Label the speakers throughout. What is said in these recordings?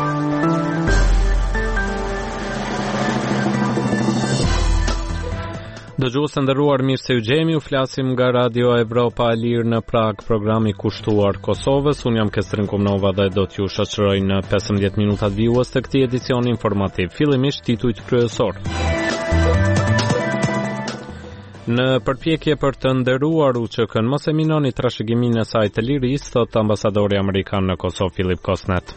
Speaker 1: Dëgjues të nderuar, mirë se u gjemi, u flasim nga Radio Evropa e Lirë në Prag, programi kushtuar Kosovës. Unë jam Kestrin Komnova dhe do t'ju shoqëroj në 15 minutat vijues të këtij edicioni informativ. Fillimisht titujt kryesor. Në përpjekje për të nderuar UÇK-n, mos e minoni trashëgiminë e saj të lirisë, thot ambasadori amerikan në Kosovë Filip Kosnet.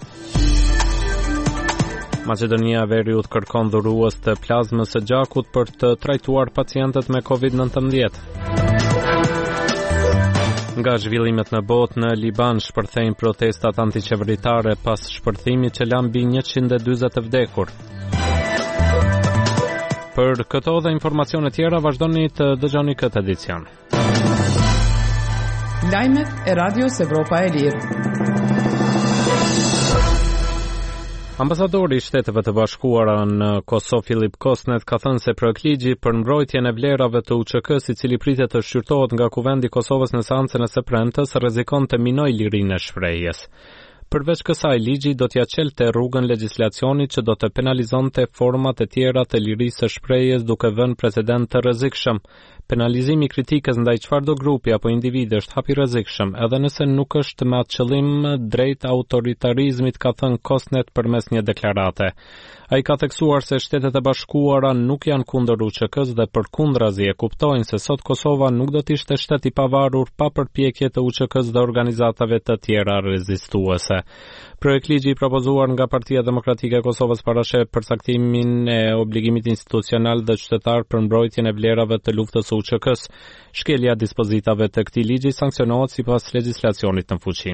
Speaker 1: Maqedonia e Veriut kërkon dhurues të plazmës së gjakut për të trajtuar pacientët me COVID-19. Nga zhvillimet në botë, në Liban shpërthejnë protestat antiqeveritare pas shpërthimit që la mbi 140 vdekur. Për këto dhe informacione tjera vazhdoni të dëgjoni këtë edicion.
Speaker 2: Lajmet e Radios Evropa e Lirë.
Speaker 1: Ambasadori i Shteteve të Bashkuara në Kosovë Filip Kosnet ka thënë se projektligji për mbrojtjen e vlerave të UÇK-s, i cili pritet të shqyrtohet nga Kuvendi i Kosovës në seancën e së premtes, rrezikon të minojë lirinë e shprehjes. Përveç kësaj, ligji do t'ia çelte rrugën legjislacionit që do të penalizonte format e tjera të lirisë së shprehjes, duke vënë precedent të rrezikshëm. Penalizimi i kritikës ndaj çfarëdo grupi apo individi është hap i rrezikshëm, edhe nëse nuk është me atë qëllim drejt autoritarizmit, ka thënë Kosnet përmes një deklarate. Ai ka theksuar se Shtetet e Bashkuara nuk janë kundër UÇK-s dhe përkundrazi e kuptojnë se sot Kosova nuk do të ishte shtet i pavarur pa përpjekje të UÇK-s dhe organizatave të tjera rezistuese. Projektligji i propozuar nga Partia Demokratike e Kosovës parasheh përcaktimin e obligimit institucional dhe qytetar për mbrojtjen e vlerave të luftës së UÇK-s. Shkelja e dispozitave të këtij ligji sanksionohet sipas legjislacionit në fuqi.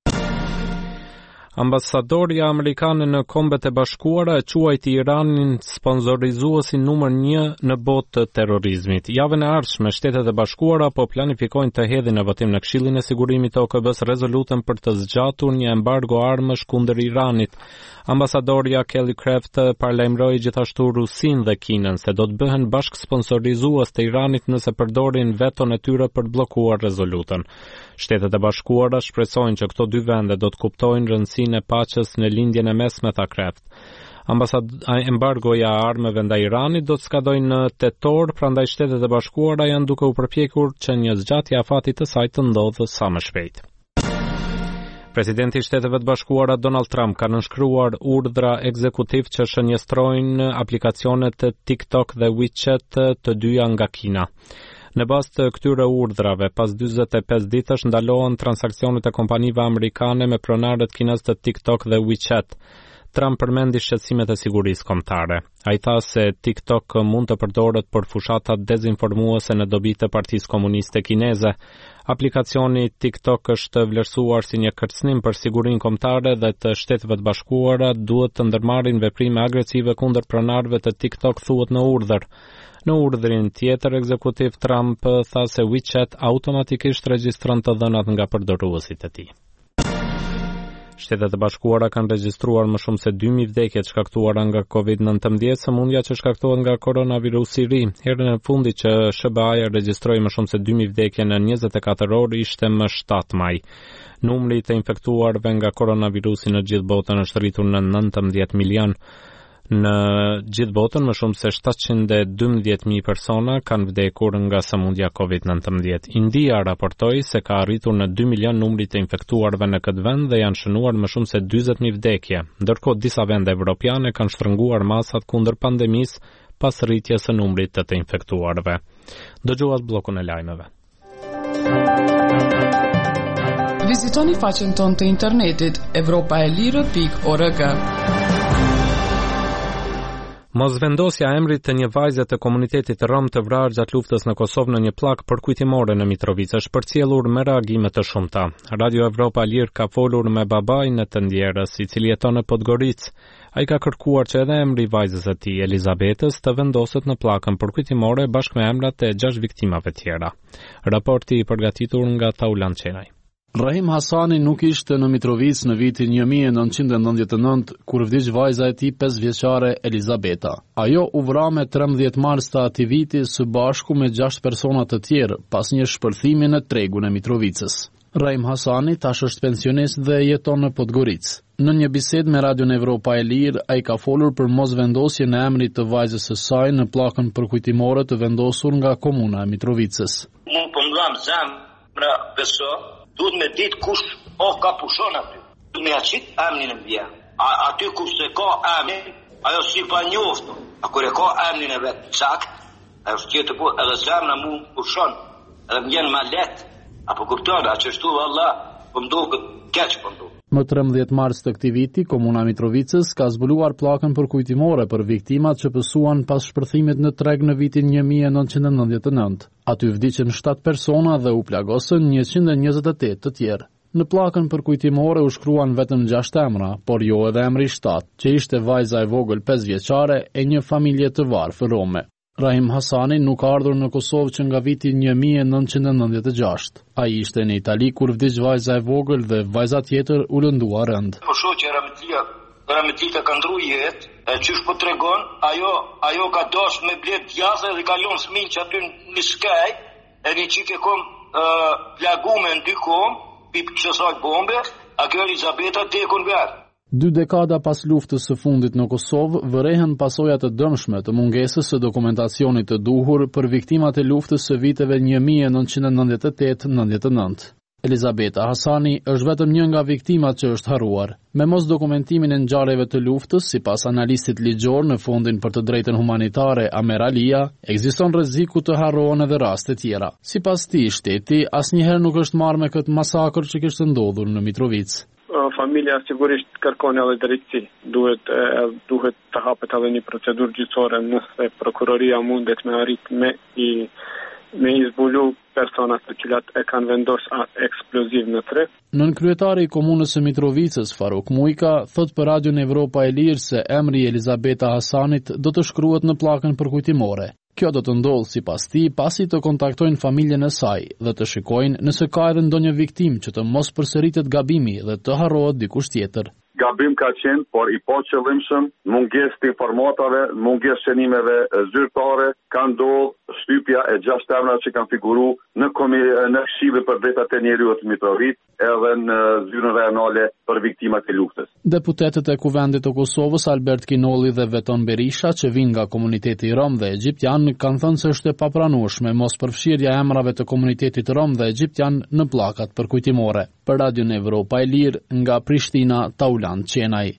Speaker 1: Ambasadorja amerikane në Kombet e Bashkuara e quajti Iranin sponsorizuesin numër 1 në botë të terrorizmit. Javën e ardhshme, Shtetet e Bashkuara po planifikojnë të hedhin në votim në Këshillin e Sigurimit të OKB-s rezolutën për të zgjatur një embargo armësh kundër Iranit. Ambasadorja Kelly Craft paralajmëroi gjithashtu Rusinë dhe Kinën se do të bëhen bashkë sponsorizues të Iranit nëse përdorin veton e tyre për të bllokuar rezolutën. Shtetet e Bashkuara shpresojnë që këto dy vende do të kuptojnë rëndësinë e paqes në lindjen e mesme, tha Craft. Embargoja e armëve ndaj Iranit do të skadojë në tetor, prandaj Shtetet e Bashkuara janë duke u përpjekur që një zgjatje e afatit të saj të ndodhë sa më shpejt. Presidenti i Shteteve të Bashkuara Donald Trump ka nënshkruar urdhra ekzekutiv që shënjestrojnë aplikacionet të TikTok dhe WeChat, të dyja nga Kina. Në bazë të këtyre urdhrave, pas 45 ditësh ndalohen transaksionet e kompanive amerikane me pronarët kinez të TikTok dhe WeChat. Trump përmendi shqetësimet e sigurisë kombëtare. Ai tha se TikTok mund të përdoret për fushata dezinformuese në dobi të Partisë Komuniste Kineze. Aplikacioni TikTok është vlerësuar si një kërcënim për sigurinë kombëtare dhe të Shteteve të Bashkuara duhet të ndërmarrin veprime agresive kundër pronarëve të TikTok, thuhet në urdhër. Në urdhrin tjetër ekzekutiv, Trump tha se WeChat automatikisht regjistron të dhënat nga përdoruesit e tij. Shtetet e Bashkuara kanë regjistruar më shumë se 2000 vdekje të shkaktuara nga COVID-19, sëmundja që shkaktohet nga koronavirusi i ri. Herën e fundit që SBA-ja regjistroi më shumë se 2000 vdekje në 24 orë ishte më 7 maj. Numri të infektuarve nga koronavirusi në gjithë botën është rritur në 19 milion. Në gjithë botën më shumë se 712.000 persona kanë vdekur nga sëmundja COVID-19. India raportoi se ka arritur në 2 milion numri të infektuarve në këtë vend dhe janë shënuar më shumë se 40.000 vdekje. Ndërkohë disa vende evropiane kanë shtrënguar masat kundër pandemisë pas rritjes së numrit të infektuarve. Dëgjuat bllokun e lajmeve.
Speaker 2: Vizitoni faqen tonë të internetit europaelire.org.
Speaker 1: Mosvendosja e emrit të një vajze të komunitetit rom të vrarë gjatë luftës në Kosovë në një plak përkujtimore në Mitrovicë është përcjellur me reagime të shumta. Radio Evropa Lirë ka folur me babain e të ndjerës, i cili jeton në Podgoricë. Ai ka kërkuar që edhe emri i vajzës së tij, Elizabetës, të vendoset në pllakën përkujtimore bashkë me emrat e 6 viktimave tjera. Raporti i përgatitur nga Taulan Çenaj.
Speaker 3: Rahim Hasani nuk ishte në Mitrovicë në vitin 1999 kur vdiq vajza e tij 5 vjeçare Elizabeta. Ajo u vra me 13 mars të atij viti së bashku me 6 persona të tjerë pas një shpërthimi në tregun e Mitrovicës. Rahim Hasani tash është pensionist dhe jeton në Podgoricë. Në një bisedë me Radion Evropa e Lirë, ai ka folur për mosvendosjen e emrit të vajzës së saj në pllakën përkujtimore të vendosur nga komuna e Mitrovicës.
Speaker 4: Unë po ngam zemra beso, duhet me ditë kush ka pushon aty. Duhet me aqit emrin e vjen. Aty kush se ka emrin, ajo si pa njoftë. A kur e ka emrin e vet sakt, ajo tjetër po edhe zemra mu pushon, edhe më vjen ma lehtë. Apo kupton, a që shtu valla, po më duket keq po më duket.
Speaker 3: Më 13 mars të këtij viti, komuna Mitrovicës ka zbuluar pllakën përkujtimore për viktimat që pësuan pas shpërthimit në treg në vitin 1999. Aty vdiqën 7 persona dhe u plagosën 128 të tjerë. Në pllakën përkujtimore u shkruan vetëm 6 emra, por jo edhe emri 7, që ishte vajza e vogël 5 vjeçare e një familje të varfërome. Rahim Hasani nuk ka ardhur në Kosovë që nga viti 1996. Ai ishte në Itali kur vdiq vajza e vogël dhe vajza tjetër u lëndua rënd.
Speaker 4: Po shoh që Rametlika ka ndru jetë, e qysh po tregon, ajo ka dash me blet djathë dhe ka lënë fëmijë që aty në skaj, e një çike kom plagume në dy kom, pip kësaj bombe, a kjo Elizabeta tekun vetë.
Speaker 3: 2 dekada pas luftës së fundit në Kosovë, vërehen pasojat të dëmshme të mungesës së dokumentacionit të duhur për viktimat e luftës së viteve 1998-99. Elizabeta Hasani është vetëm një nga viktimat që është harruar. Me mos dokumentimin e ngjarjeve të luftës, sipas analistit ligjor në Fondin për të Drejtën Humanitare Amer Alia, ekziston rreziku të harrohen edhe raste tjera. Sipas tij, shteti asnjëherë nuk është marrë me këtë masakër që kishte ndodhur në Mitrovicë.
Speaker 5: Familja sigurisht kërkon edhe drejtësi. Duhet të hapet edhe një procedurë gjyqësore nëse prokuroria mundet me arrit me i zbulu personat të cilat e kanë vendos atë eksploziv në treg.
Speaker 3: Nënkryetari i komunës së Mitrovicës, Faruk Mujka, thot për Radion Evropa e Lirë se emri Elizabeta Hasanit do të shkruhet në pllakën përkujtimore. Kjo do të ndodhë sipas tij pasi të kontaktojnë familjen e saj dhe të shikojnë nëse ka edhe ndonjë viktimë që të mos përsëritet gabimi dhe të harrohet dikush tjetër.
Speaker 6: Gabim ka qenë, por i paqëllimshëm, mungesë të informatave, mungesë shënimeve zyrtare, ka ndodhur shtypja e 6 emrave që kanë figuruar në Këshillin për Drejtat e Njerëzit të Mitrovicë, edhe në zyrën rajonale për viktimat e luftës.
Speaker 3: Deputetët e Kuvendit të Kosovës Albert Kinolli dhe Veton Berisha, që vinë nga komuniteti rom dhe egjiptian, kanë thënë se është e papranueshme mos përfshirja e emrave të komunitetit rom dhe egjiptian në pllakat përkujtimore. Për Radion Evropa e Lirë, nga Prishtina, Taulan Qenaj.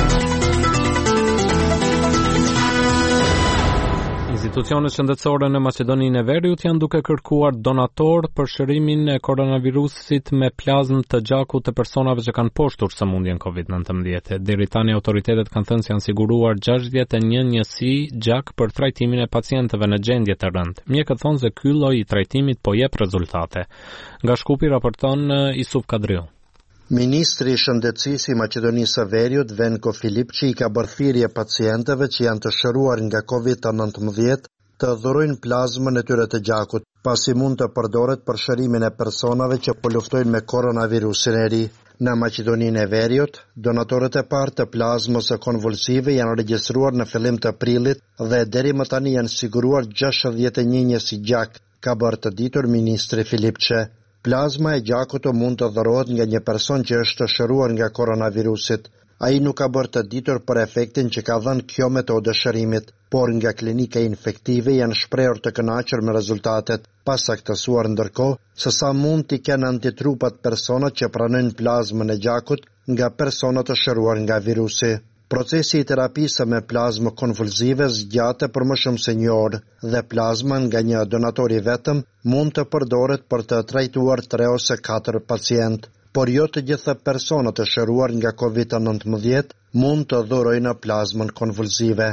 Speaker 1: Institucionet shëndetësore në Maqedoninë e Veriut janë duke kërkuar donator për shërimin e koronavirusit me plazmë të gjakut të personave që kanë poshtur sëmundjen COVID-19. Deri tani autoritetet kanë thënë se janë siguruar 61 njësi gjak për trajtimin e pacientëve në gjendje të rëndë. Mjekët thonë se ky lloj i trajtimit po jep rezultate. Nga Shkupi raporton Isuf Kadriu.
Speaker 7: Ministri i Shëndetësisë i Maqedonisë së Veriut, Venko Filipçi, ka bërë thirrje pacientëve që janë të shëruar nga COVID-19 të dhurojnë plazmën e tyre të gjakut, pasi mund të përdoret për shërimin e personave që po luftojnë me koronavirusin e ri. Në Maqedoninë e Veriut, donatorët e parë të plazmës së konvulsive janë regjistruar në fillim të prillit dhe deri më tani janë siguruar 61 njësi gjak, ka bërë të ditur ministri Filipçi. Plazma e gjakut mund të dhërohet nga një person që është të shëruar nga koronavirusit. Ai nuk ka bërë të ditur për efektin që ka dhënë kjo metodë shërimit, por nga klinika infektive janë shprehur të kënaqur me rezultatet, pa saktësuar ndërkohë se sa mund t'i kenë antitrupat personat që pranojnë plazmën e gjakut nga personat të shëruar nga virusi. Procesi i terapisë me plazmë konvulsive zgjatet për më shumë se një orë dhe plazma nga një donator i vetëm mund të përdoret për të trajtuar 3 ose 4 pacient, por jo të gjitha personat të shëruar nga COVID-19 mund të dhurojnë plazmën konvulsive.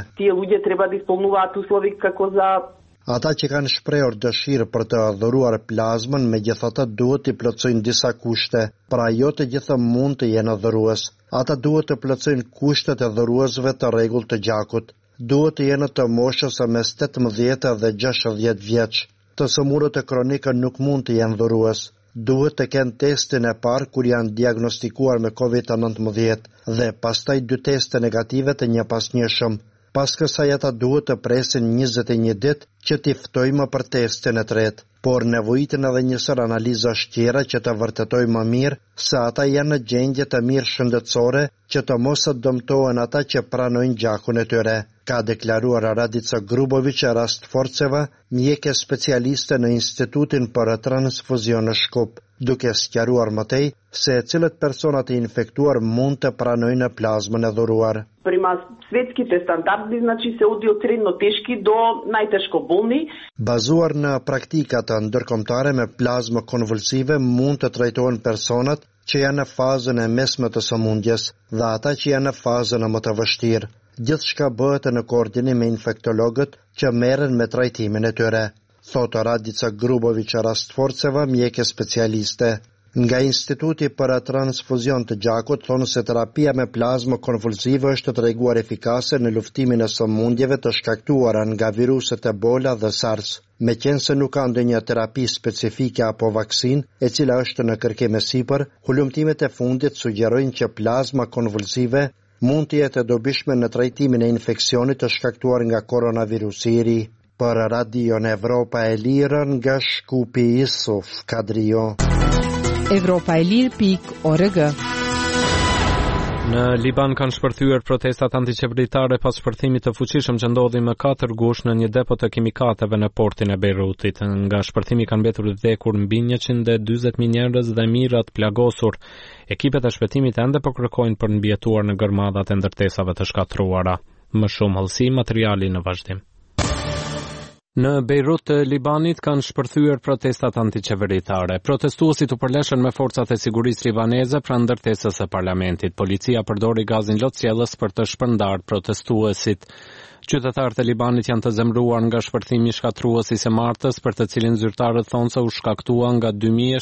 Speaker 7: Ata që kanë shprehur dëshirë për të dhuruar plazmën, megjithatë duhet të plotësojnë disa kushte, pra jo të gjitha mund të jenë dhurues. Ata duhet të plotësojnë kushtet e dhuruesve të rregullt të gjakut. Duhet të jenë të moshës së mes 18 dhe 60 vjeç. Të sëmurët e kronikë nuk mund të jenë dhurues. Duhet të kenë testin e parë kur janë diagnostikuar me COVID-19 dhe pastaj 2 teste negative të një pasnjëshëm. Pas kësaj ata duhet të presin 21 ditë që t'i ftojmë për testin e tretë, por nevojiten edhe njësër analizash tjera që të vërtetoj më mirë se ata janë në gjendje të mirë shëndetësore që të mos të dëmtohen ata që pranojnë gjakun e tyre, ka deklaruar Radica Grubović e Rastforceva, mjeke specialiste në Institutin për Transfuzion në Shkup, duke sqaruar më tej se cilët personat e infektuar mund të pranojnë plazmën e dhuruar.
Speaker 8: Prema svetskите standardi, znači se udi od srednjo teški do najteško bolni.
Speaker 7: Bazuar në praktikat ndërkombëtare me plazmë konvulsive mund të trajtohen personat që janë në fazën e mesme të sëmundjes dhe ata që janë në fazën e më të vështirë. Gjithçka bëhet në koordinim me infektologët që merren me trajtimin e tyre, thotë Radica Grubović e Rastforceva, mjeke specialiste. Nga Instituti për Transfuzion të Gjakut thonë se terapia me plazmë konvulsive është të treguar efikase në luftimin e sëmundjeve të shkaktuara nga viruset Ebola dhe SARS. Meqense nuk ka ndonjë terapi specifike apo vaksinë e cila është në kërkim e sipër, hulumtimet e fundit sugjerojnë që plazma konvulsive mund të jetë e dobishme në trajtimin e infeksionit të shkaktuar nga koronavirusi i ri. Për Radion Evropa e Lirë nga Shkupi Isuf Kadrio.
Speaker 9: Evropaelir.org.
Speaker 1: Në Liban kanë shpërthyer protestat antiqeveritare pas shpërthimit të fuqishëm që ndodhi më 4 gush në një depo të kimikateve në portin e Beirutit. Nga shpërthimi kanë mbetur të vdekur mbi 140.000 njerëz dhe mijërat plagosur. Ekipet e shpëtimit ende po kërkojnë për mbijetuar në gërmadat e ndërtesave të shkatruara. Më shumë hollësi materiali në vazhdim. Në Beirut të Libanit kanë shpërthyer protestat antiqeveritare. Protestuesit u përleshën me forcat e sigurisë libaneze pranë ndërtesës së parlamentit. Policia përdori gazin lotësjellës për të shpërndarë protestuesit. Qytetarët e Libanit janë të zemëruar nga shpërthimi shkatruesi së martës, për të cilin zyrtarët thonë se u shkaktua nga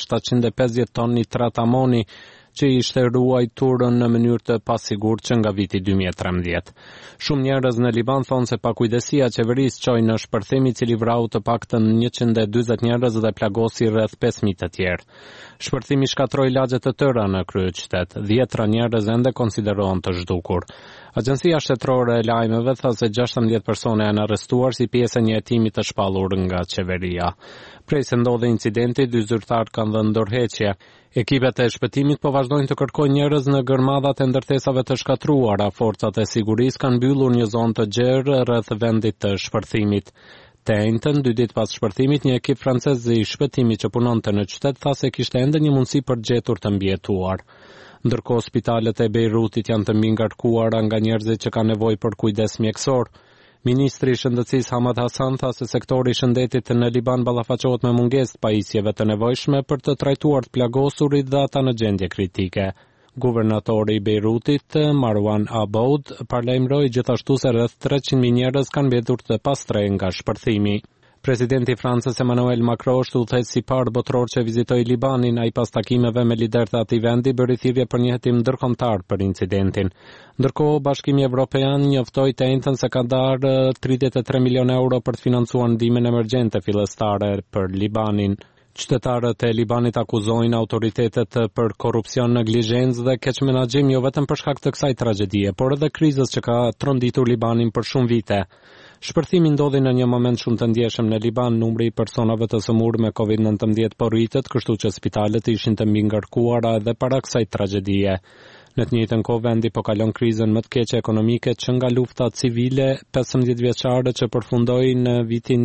Speaker 1: 2750 ton nitrat amoni, që ishte ruajtur në mënyrë të pasigurt që nga viti 2013. Shumë njerëz në Liban thonë se pakujdesia e qeverisë çoi në shpërthim i cili vrau të paktën 140 njerëz dhe plagosi rreth 5000 të tjerë. Shpërthimi shkatroi lagje të tëra në kryeqytet. 10 njerëz ende konsiderohen të zhdukur. Agjencia shtetërore e lajmeve tha se 16 persona janë arrestuar si pjesë e një hetimi të shpallur nga qeveria. Prej se ndodhi incidenti, 2 zyrtarë kanë dhënë ndërheqje. Ekipet e shpëtimit po vazhdojnë të kërkojnë njerëz në gërmadat e ndërtesave të shkatruara. Forcat e sigurisë kanë mbyllur një zonë të gjerë rreth vendit të shpërthimit. Të njëjtën, 2 ditë pas shpërthimit, një ekip francez i shpëtimit që punonte në qytet tha se kishte ende një mundësi për gjetur të mbijetuar. Ndërkohë spitalet e Beirutit janë të mbi ngarkuara nga njerëzit që kanë nevojë për kujdes mjekësor. Ministri i Shëndetësisë Hamad Hassan tha se sektori i shëndetit në Liban ballafaqohet me mungesë të pajisjeve të nevojshme për të trajtuar të plagosurit dhe ata në gjendje kritike. Guvernatori i Beirutit, Marwan Aboud, paralajmëroi gjithashtu se rreth 300.000 njerëz kanë mbetur të pastre nga shpërthimi. Presidenti i Francës Emmanuel Macron është udhëheqës i parë botror që vizitoi Libanin. Ai pas takimeve me liderët e atij vendi bëri thirrje për një hetim ndërkombëtar për incidentin. Ndërkohë, Bashkimi Evropian njoftoi të njëjtën se ka darë 33 milionë euro për të financuar ndihmën emergjente fillestare për Libanin. Qytetarët e Libanit akuzojnë autoritetet për korrupsion, neglizhencë dhe keq menaxhim jo vetëm për shkak të kësaj tragjedie, por edhe krizës që ka tronditur Libanin për shumë vite. Shpërthimi ndodhi në një moment shumë të ndjeshëm në Liban. Numri i personave të sëmurë me COVID-19 po rritet, kështu që spitalet ishin të mbi ngarkuara edhe para kësaj tragjedie. Në të njëjtën kohë vendi po kalon krizën më të keqe ekonomike që nga lufta civile 15 vjeçare që përfundoi në vitin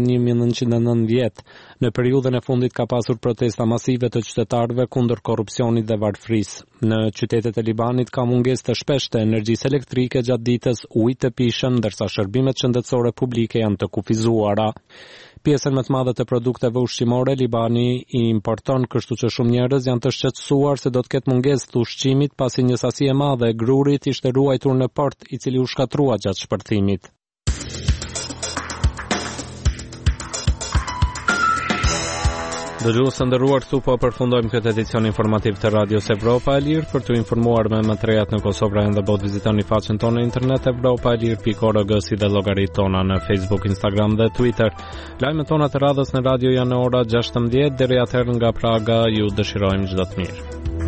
Speaker 1: 1990. Në periudhën e fundit ka pasur protesta masive të qytetarëve kundër korrupsionit dhe varfërisë. Në qytetet e Libanit ka mungesë të shpeshtë energjisë elektrike gjatë ditës, ujë të pishëm, ndërsa shërbimet shëndetësore publike janë të kufizuara. Pjesën më të madhe të produkteve ushqimore Libani i importon, kështu që shumë njerëz janë të shqetësuar se do të ketë mungesë të ushqimit pasi një sasi e madhe e grurit ishte ruajtur në port, i cili u shkatrua gjatë shpërthimit. Dëgjues të nderuar, këtu po përfundojmë këtë edicion informativ të Radios Evropa e Lirë. Për të informuar me më të rejat në Kosovë dhe bot, vizitoni faqen tonë në internet evropaelir.org, si dhe llogaritë tona në Facebook, Instagram dhe Twitter. Lajmet tona të radhës në radio janë në ora 16:00. Deri atëherë nga Praga ju dëshirojmë çdo të mirë.